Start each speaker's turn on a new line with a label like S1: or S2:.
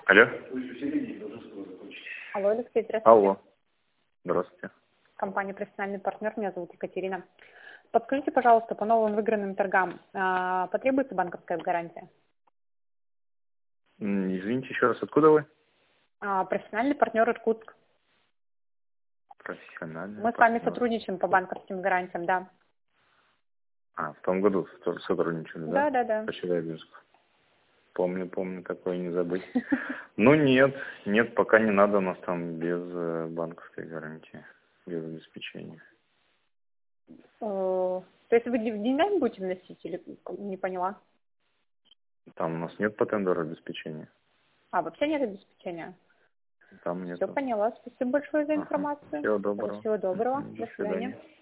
S1: Алло.
S2: Алло, Алексей, здравствуйте.
S1: Алло. Здравствуйте.
S2: Компания «Профессиональный партнер», меня зовут Екатерина. Подскажите, пожалуйста, по новым выигранным торгам потребуется банковская гарантия?
S1: Извините еще раз, откуда вы?
S2: Профессиональный партнер «Иркутск».
S1: Профессиональный
S2: Мы с вами
S1: партнер.
S2: сотрудничаем по банковским гарантиям, да.
S1: В том году сотрудничали, да?
S2: Да.
S1: По Челябинску. Помню, такое не забыть. Ну нет, пока не надо, у нас там без банковской гарантии, без обеспечения.
S2: То есть вы деньгами будете вносить или не поняла?
S1: Там у нас нет по тендеру обеспечения.
S2: Вообще нет обеспечения?
S1: Там нет.
S2: Все поняла. Спасибо большое за информацию.
S1: Всего доброго.
S2: Всего доброго.
S1: До
S2: До
S1: свидания.
S2: свидания.